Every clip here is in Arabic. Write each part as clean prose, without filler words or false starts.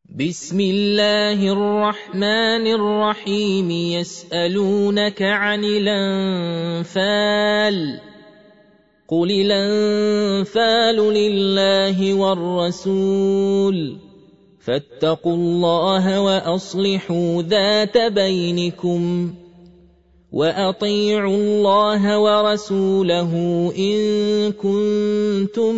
بسم الله الرحمن الرحيم يسألونك عن الأنفال قل الأنفال لله والرسول فاتقوا الله وأصلحوا ذات بينكم وأطيعوا الله ورسوله إن كنتم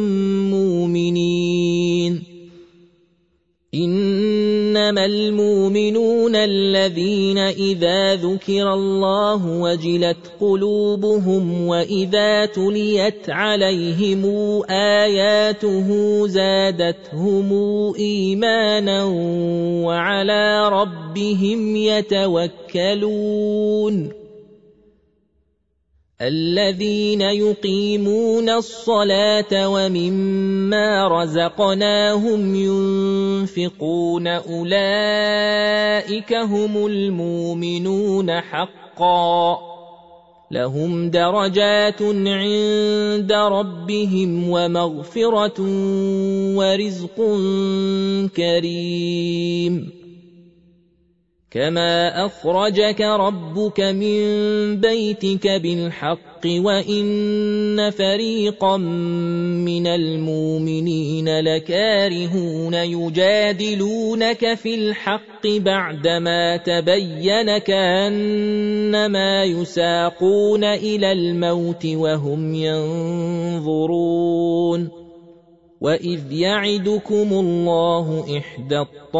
مؤمنين إنما المؤمنون الذين إذا ذكر الله وجلت قلوبهم وإذا تليت عليهم آياته زادتهم إيمانا وعلى ربهم يتوكلون الذين يقيمون الصلاة ومما رزقناهم ينفقون أولئك هم المؤمنون حقا لهم درجات عند ربهم ومغفرة ورزق كريم كما أخرجك ربك من بيتك بالحق وإن فريقا من المؤمنين لكارهون يجادلونك في الحق بعدما تبين كأنما يساقون إلى الموت وهم ينظرون وإذ يعدكم الله إحدى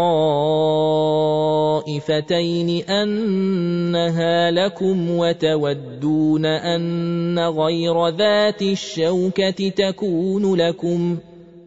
الطائفتين أنها لكم وتودون أن غير ذات الشوكة تكون لكم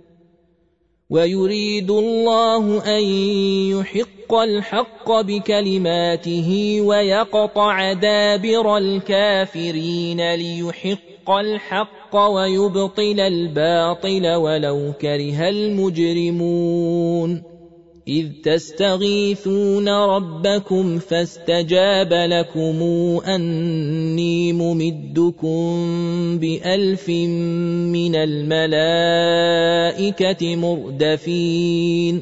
ويريد الله أن يحق الحق بكلماته ويقطع دابر الكافرين ليحق الحق ويبطل الباطل ولو كره المجرمون إذ تستغيثون ربكم فاستجاب لكم أني ممدكم ب1000 من الملائكة مردفين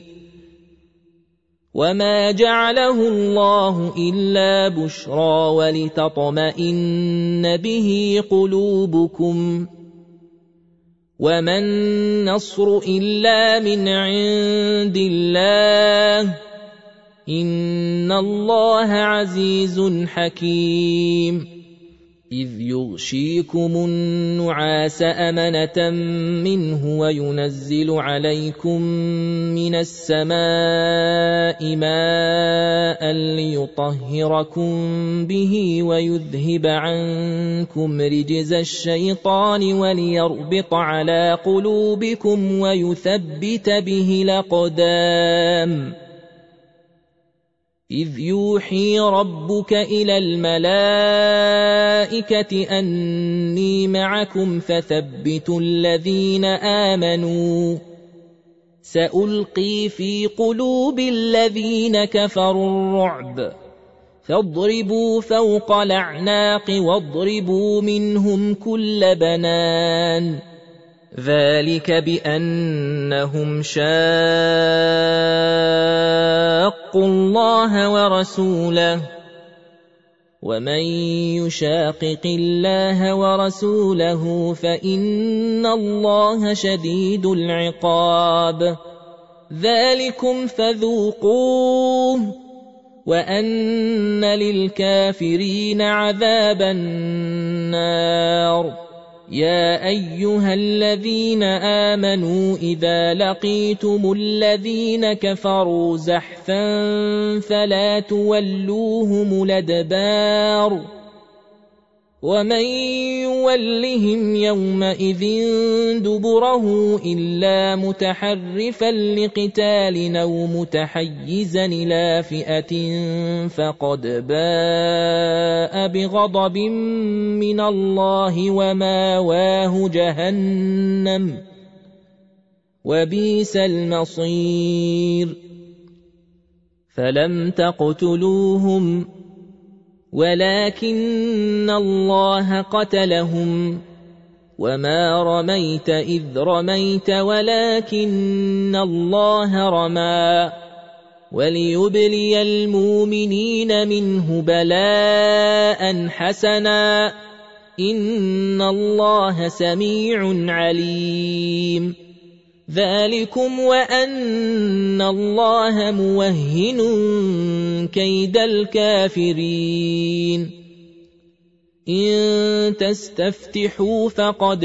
وما جعله الله إلا بشرى ولتطمئن به قلوبكم وما النصر إلا من عند الله إن الله عزيز حكيم إذ يغشيكم النعاس أمنة منه وينزل عليكم من السماء ماء ليطهركم به ويذهب عنكم رجز الشيطان وليربط على قلوبكم ويثبت به الأقدام إذ يوحي ربك إلى الملائكة أني معكم فثبتوا الذين آمنوا سألقي في قلوب الذين كفروا الرعب فاضربوا فوق الأعناق واضربوا منهم كل بنان ذلك بأنهم شاقوا الله ورسوله ومن يشاقق الله ورسوله فإن الله شديد العقاب ذلكم فذوقوه وأن للكافرين عذاب النار يا أيها الذين آمنوا إذا لقيتم الذين كفروا زحفا فلا تولوهم الأدبار ومن يولهم يومئذ دبره إلا متحرفا لقتال أو متحيزا إلى فئة فقد باء بغضب من الله وماواه جهنم وبئس المصير فلم تقتلوهم ولكن الله قتلهم وما رميت إذ رميت ولكن الله رمى وليبلي المؤمنين منه بلاء حسنا إن الله سميع عليم ذلكم وأن الله موهن كيد الكافرين إن تستفتحوا فقد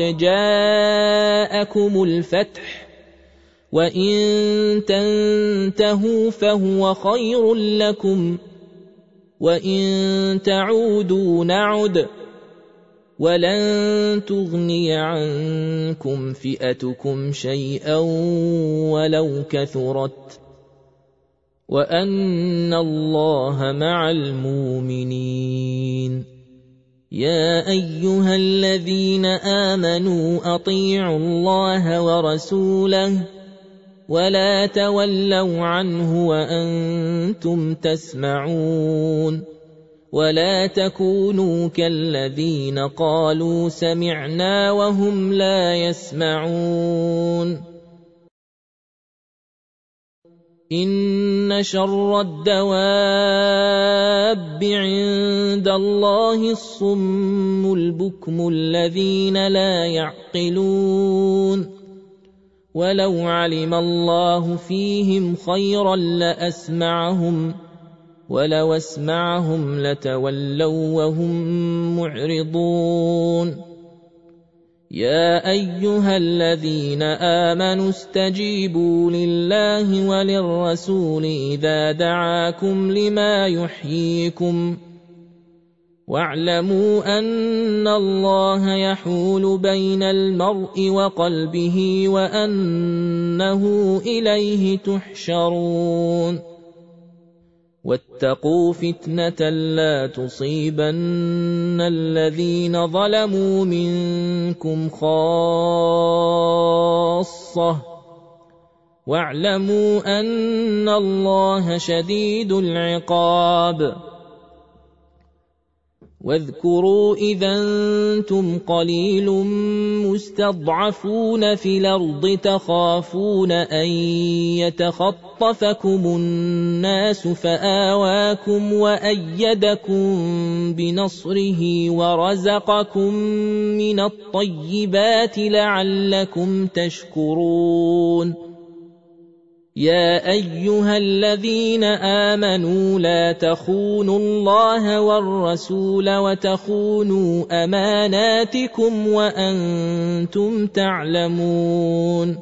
جاءكم الفتح وإن تنتهوا فهو خير لكم وإن تعودوا نعد ولن تغني عنكم فئتكم شيئا ولو كثرت وأن الله مع المؤمنين يا أيها الذين آمنوا أطيعوا الله ورسوله ولا تولوا عنه وأنتم تسمعون ولا تكونوا كالذين قالوا سمعنا وهم لا يسمعون إن شر الدواب عند الله الصم البكم الذين لا يعقلون ولو علم الله فيهم خيرا لأسمعهم ولو اسمعهم لتولوا وهم معرضون يا أيها الذين آمنوا استجيبوا لله وللرسول إذا دعاكم لما يحييكم واعلموا أن الله يحول بين المرء وقلبه وأنه إليه تحشرون واتقوا فتنة لا تصيبن الذين ظلموا منكم خاصة واعلموا أن الله شديد العقاب واذكروا إذا أنتم قليل مستضعفون في الأرض تخافون أن يتخطفكم الناس فآواكم وأيدكم بنصره ورزقكم من الطيبات لعلكم تشكرون يا أيها الذين آمنوا لا تخونوا الله والرسول وتخونوا أماناتكم وأنتم تعلمون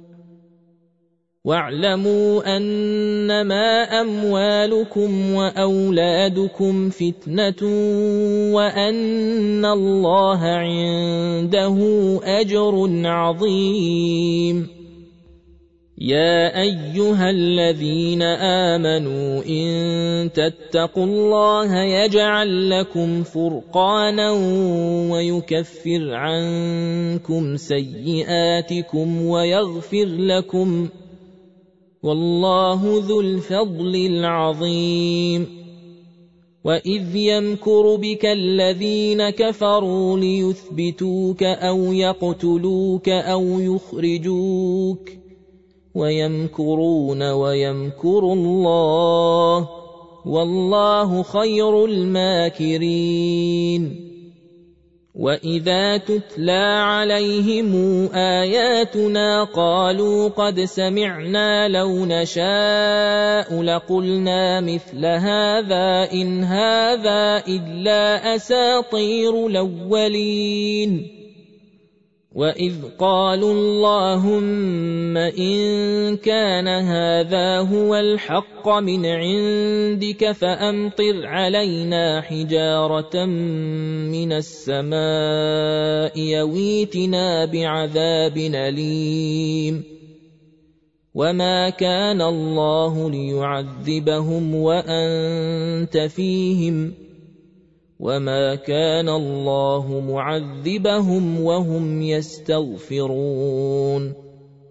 واعلموا أنما أموالكم وأولادكم فتنة وأن الله عنده أجر عظيم يا أيها الذين آمنوا إن تتقوا الله يجعل لكم فرقانا ويكفر عنكم سيئاتكم ويغفر لكم والله ذو الفضل العظيم وإذ يمكر بك الذين كفروا ليثبتوك أو يقتلوك أو يخرجوك ويمكرون ويمكر الله والله خير الماكرين وإذا تتلى عليهم آياتنا قالوا قد سمعنا لو نشاء لقلنا مثل هذا إن هذا إلا أساطير الأولين وإذ قالوا اللهم إن كان هذا هو الحق من عندك فأمطر علينا حجارة من السماء يويتنا بعذاب أليم وما كان الله ليعذبهم وأنت فيهم وما كان الله معذبهم وهم يستغفرون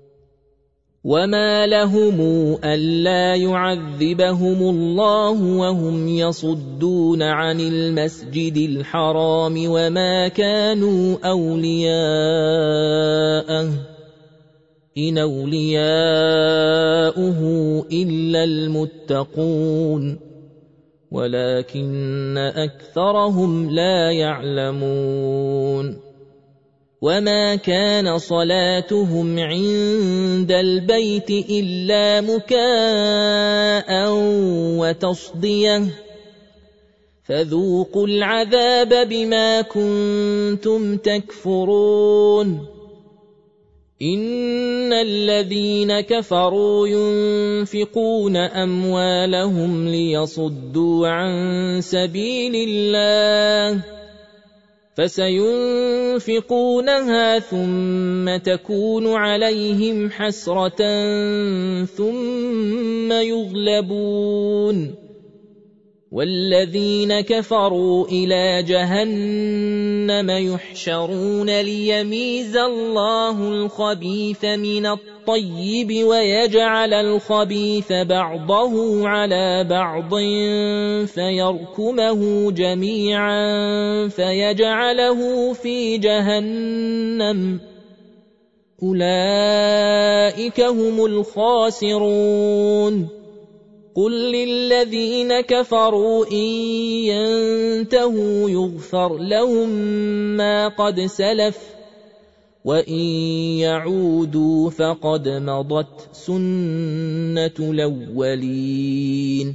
وما لهم ألا يعذبهم الله وهم يصدون عن المسجد الحرام وما كانوا أولياءه إن أولياؤه إلا المتقون ولكن أكثرهم لا يعلمون وما كان صلاتهم عند البيت إلا مكاء وتصدية فذوقوا العذاب بما كنتم تكفرون إن الذين كفروا ينفقون أموالهم ليصدوا عن سبيل الله فسينفقونها ثم تكون عليهم حسرة ثم يغلبون والذين كفروا إلى جهنم يحشرون ليميز الله الخبيث من الطيب ويجعل الخبيث بعضه على بعض فيركمه جميعا فيجعله في جهنم أولئك هم الخاسرون قل للذين كفروا إن ينتهوا يغفر لهم ما قد سلف وإن يعودوا فقد مضت سنة الأولين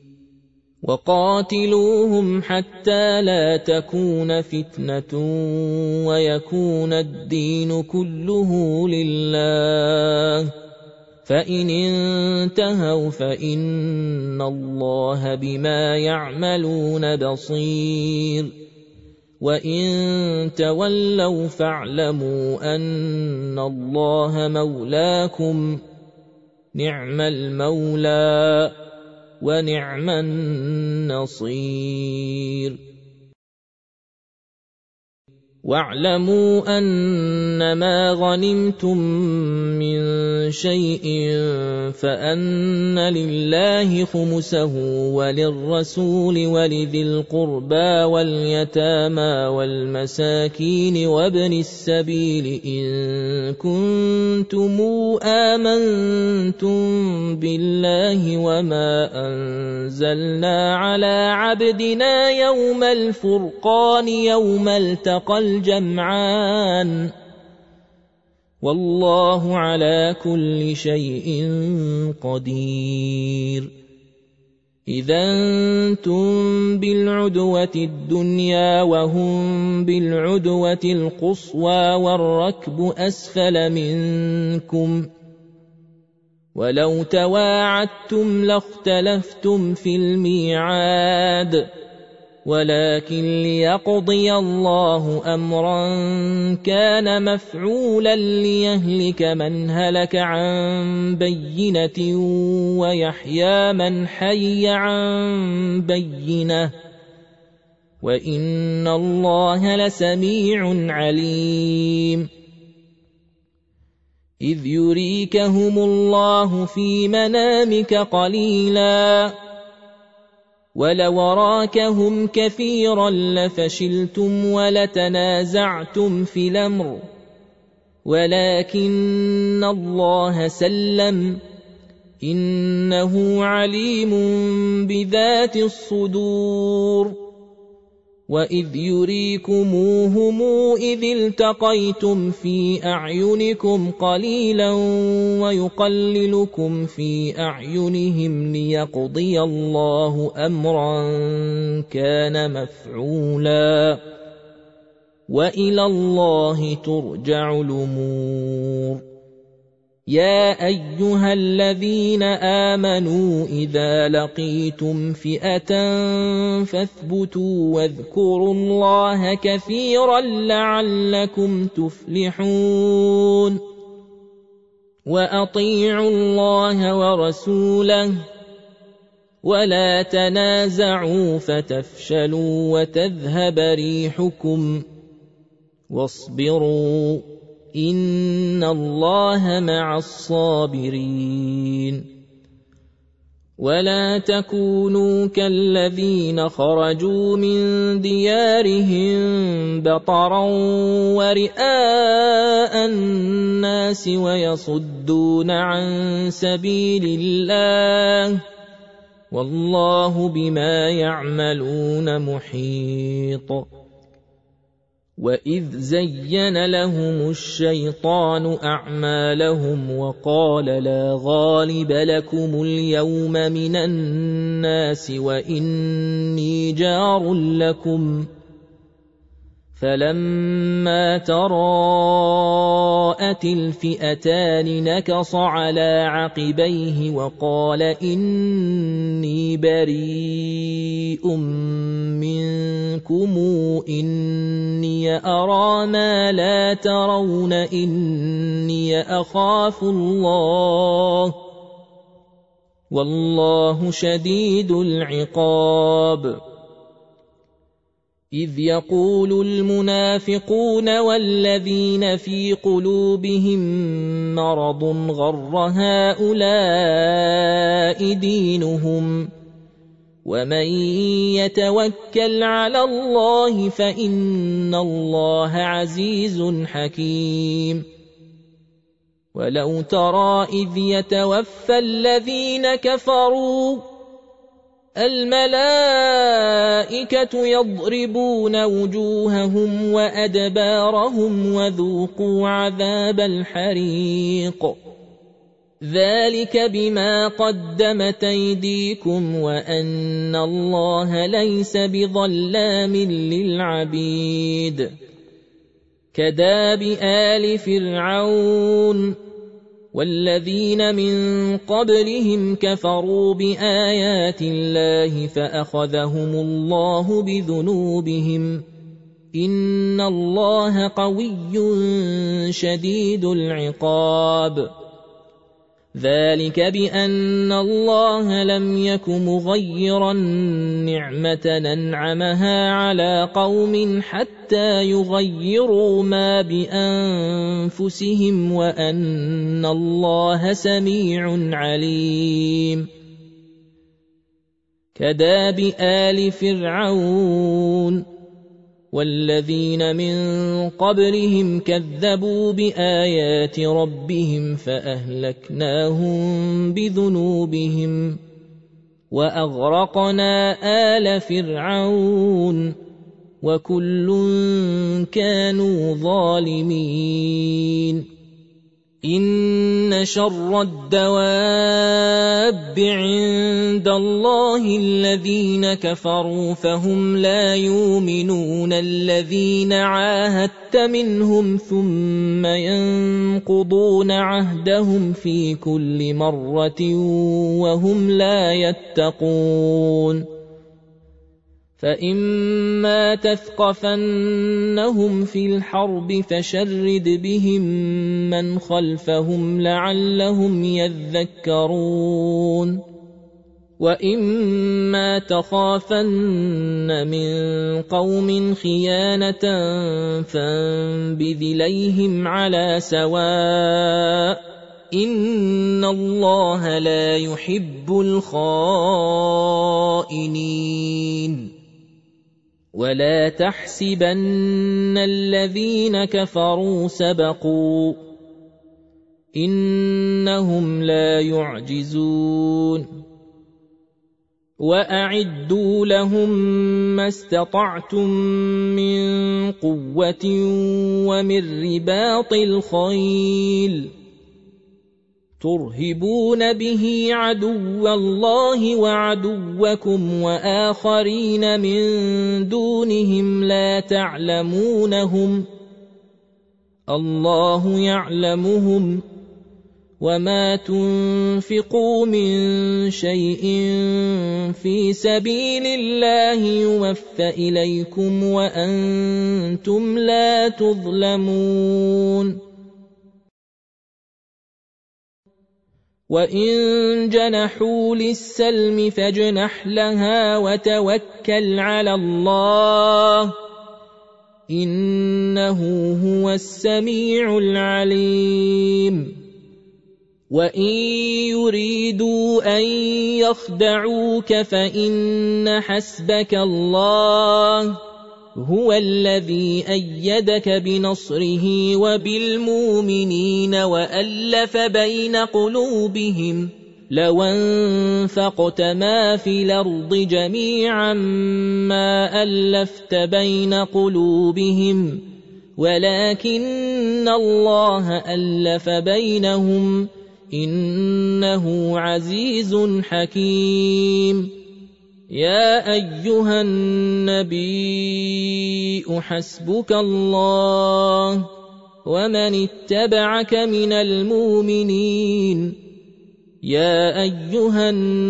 وقاتلوهم حتى لا تكون فتنة ويكون الدين كله لله فإن انتهوا فإن الله بما يعملون بصير وإن تولوا فاعلموا أن الله مولاكم نعم المولى ونعم النصير واعلموا أنما غنمتم من شيء فأن لله خمسه وللرسول ولذي القربى واليتامى والمساكين وابن السبيل إن كنتم آمنتم بالله وما أنزلنا على عبدنا يوم الفرقان يوم التقى الجمعان والله على كل شيء قدير إذا أنتم بالعدوة الدنيا وهم بالعدوة القصوى والركب أسفل منكم ولو تواعدتم لاختلفتم في الميعاد ولكن ليقضي الله أمرا كان مفعولا ليهلك من هلك عن بينة ويحيى من حي عن بينة وإن الله لسميع عليم إذ يريكهم الله في منامك قليلا ولو راكهم كثيرا لفشلتم ولتنازعتم في الأمر ولكن الله سلم إنه عليم بذات الصدور وإذ يريكموهم إذ التقيتم في أعينكم قليلا ويقللكم في أعينهم ليقضي الله أمرا كان مفعولا وإلى الله ترجع الأمور يا أيها الذين آمنوا إذا لقيتم فئة فاثبتوا واذكروا الله كثيرا لعلكم تفلحون وأطيعوا الله ورسوله ولا تنازعوا فتفشلوا وتذهب ريحكم واصبروا إن الله مع الصابرين ولا تكونوا كالذين خرجوا من ديارهم بطرا ورئاء الناس ويصدون عن سبيل الله والله بما يعملون محيط. وإذ زين لهم الشيطان أعمالهم وقال لا غالب لكم اليوم من الناس وإني جار لكم فلما تراءت الفئتان نكص على عقبيه وقال إني بريء منكم إني أرى ما لا ترون إني أخاف الله والله شديد العقاب. إذ يقول المنافقون والذين في قلوبهم مرض غر هؤلاء دينهم ومن يتوكل على الله فإن الله عزيز حكيم. ولو ترى إذ يتوفى الذين كفروا الملائكة يضربون وجوههم وأدبارهم وذوقوا عذاب الحريق ذلك بما قدمت أيديكم وأن الله ليس بظلام للعبيد. كداب آل فرعون والذين من قبلهم كفروا بآيات الله فأخذهم الله بذنوبهم إن الله قوي شديد العقاب. ذلك بأن الله لم يك مغيرا نعمة أنعمها على قوم حتى يغيروا ما بأنفسهم وأن الله سميع عليم. كداب آل فرعون والذين من قبلهم كذبوا بآيات ربهم فأهلكناهم بذنوبهم وأغرقنا آل فرعون وكل كانوا ظالمين. إن شر الدواب عند الله الذين كفروا فهم لا يؤمنون الذين عاهدت منهم ثم ينقضون عهدهم في كل مرة وهم لا يتقون. فإما تثقفنهم في الحرب فشرد بهم من خلفهم لعلهم يذكرون. وإما تخافن من قوم خيانة فانبذ إليهم على سواء إن الله لا يحب الخائنين. ولا تحسبن الذين كفروا سبقوا إنهم لا يعجزون. وأعدوا لهم ما استطعتم من قوة ومن رباط الخيل ترهبون به عدو الله وعدوكم وآخرين من دونهم لا تعلمونهم الله يعلمهم وما تنفقوا من شيء في سبيل الله يوفى إليكم وأنتم لا تظلمون. وإن جنحوا للسلم فاجنح لها وتوكل على الله إنه هو السميع العليم. وإن يريدوا أن يخدعوك فإن حسبك الله هو الذي أيدك بنصره وبالمؤمنين وألف بين قلوبهم لو انفقت ما في الأرض جميعا ما ألفت بين قلوبهم ولكن الله ألف بينهم إنه عزيز حكيم. يا أيها النبي حسبك الله ومن اتبعك من المؤمنين. يا أيها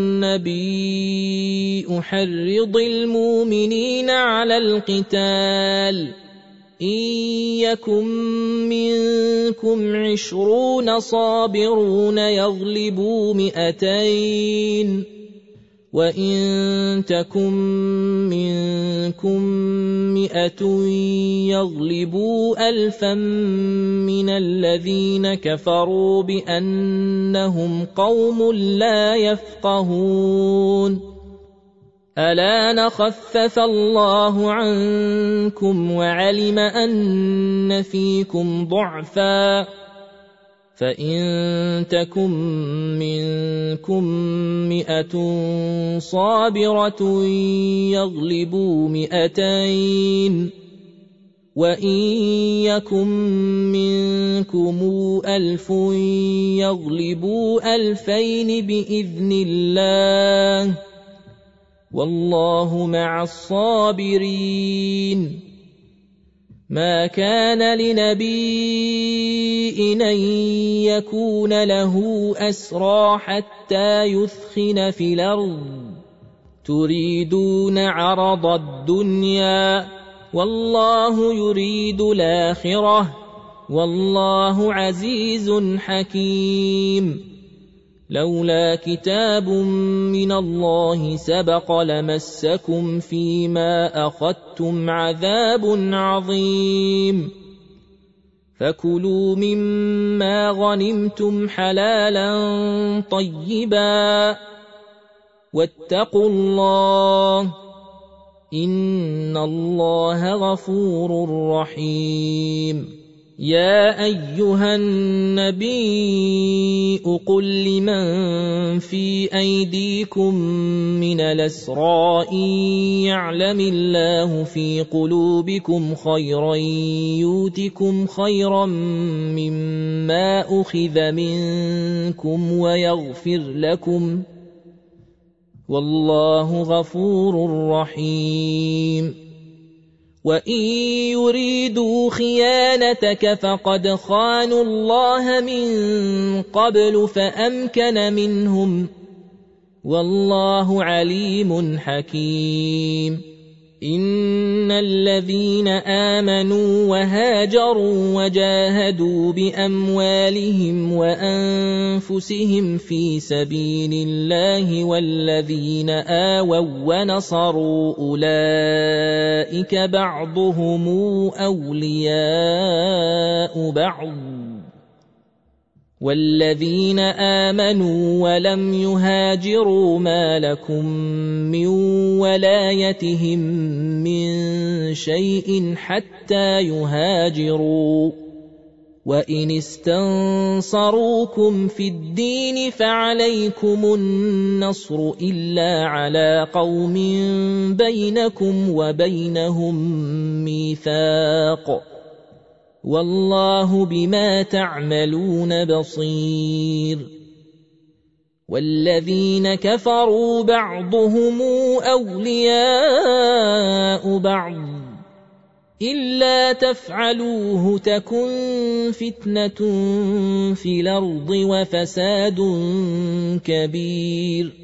النبي حرض المؤمنين على القتال إن يكن منكم 20 صابرون يغلبوا 200 وإن تكن منكم 100 يغلبوا 1000 من الذين كفروا بأنهم قوم لا يفقهون. ألا خفف الله عنكم وعلم أن فيكم ضعفا فإن تكن منكم 100 صابرة يغلبوا 200 وإن يكن منكم 1000 يغلبوا 2000 بإذن الله والله مع الصابرين. ما كان لنبي أن يكون له أسرى حتى يثخن في الأرض تريدون عرض الدنيا والله يريد الآخرة والله عزيز حكيم. لولا كتاب من الله سبق لمسكم فيما أخذتم عذاب عظيم. فكلوا مما غنمتم حلالا طيبا واتقوا الله إن الله غفور رحيم. يا أيها النبي قل لمن في أيديكم من الأسرى إن يعلم الله في قلوبكم خيرا يؤتكم خيرا مما أخذ منكم ويغفر لكم والله غفور رحيم. وإن يريدوا خيانتك فقد خانوا الله من قبل فأمكن منهم والله عليم حكيم. إن الذين آمنوا وهاجروا وجاهدوا بأموالهم وأنفسهم في سبيل الله والذين آووا ونصروا أولئك بعضهم أولياء بعض والذين آمنوا ولم يهاجروا ما لكم من ولايتهم من شيء حتى يهاجروا وإن استنصروكم في الدين فعليكم النصر إلا على قوم بينكم وبينهم ميثاق والله بما تعملون بصير. والذين كفروا بعضهم أولياء بعض إلا تفعلوه تكن فتنة في الأرض وفساد كبير.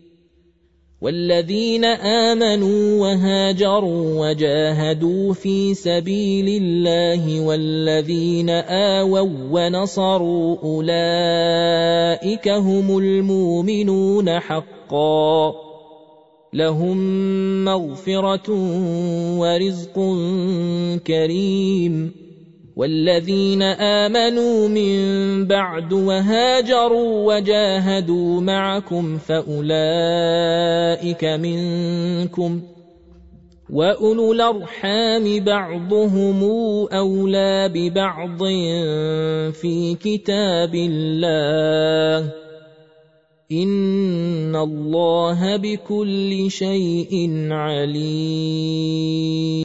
والذين آمنوا وهاجروا وجاهدوا في سبيل الله والذين آووا ونصروا أولئك هم المؤمنون حقا لهم مغفرة ورزق كريم. والذين آمنوا من بعد وهاجروا وجاهدوا معكم فأولئك منكم، وأولو الأرحام بعضهم أولى ببعض في كتاب الله، إن الله بكل شيء عليم.